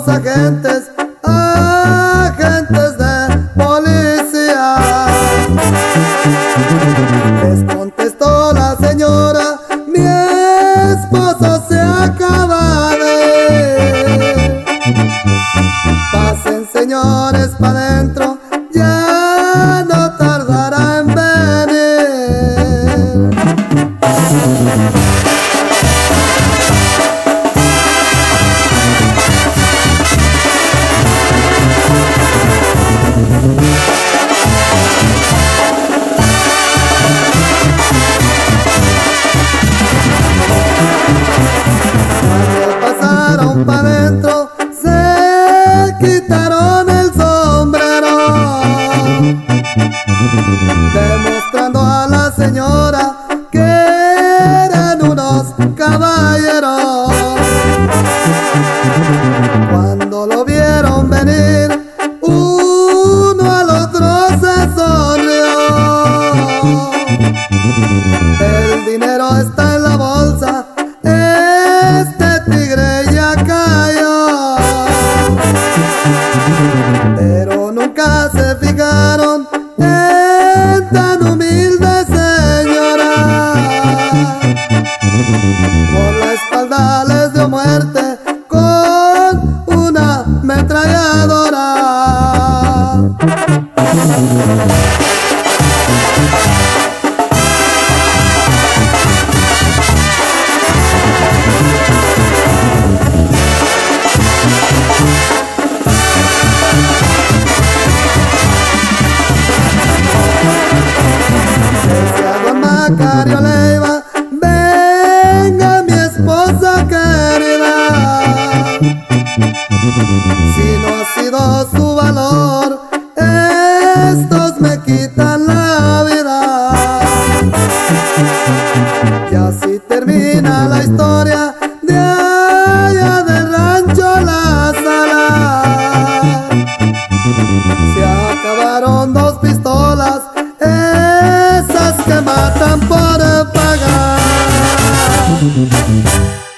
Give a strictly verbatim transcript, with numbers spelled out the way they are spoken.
los agentes, agentes de policía. Les contestó la señora: mi esposo se acaba de. Pasen, señores, pa' dentro, ya no tardará en venir. Pasaron pa' dentro, se quitaron el sombrero, demostrando a la señora que eran unos caballeros. Cuando lo vieron venir, uno al otro se sonrió. El dinero está en la bolsa, este tigre ya cayó. Pero nunca se fijaron en tan humilde señora. Por la espalda les dio muerte con una ametralladora. Macario Leiva, venga mi esposa querida. Si no ha sido su valor, estos me quitan la vida. Y así termina la historia de allá del rancho La Sala. Se acabaron dos pistolas, esas que matan por pagar.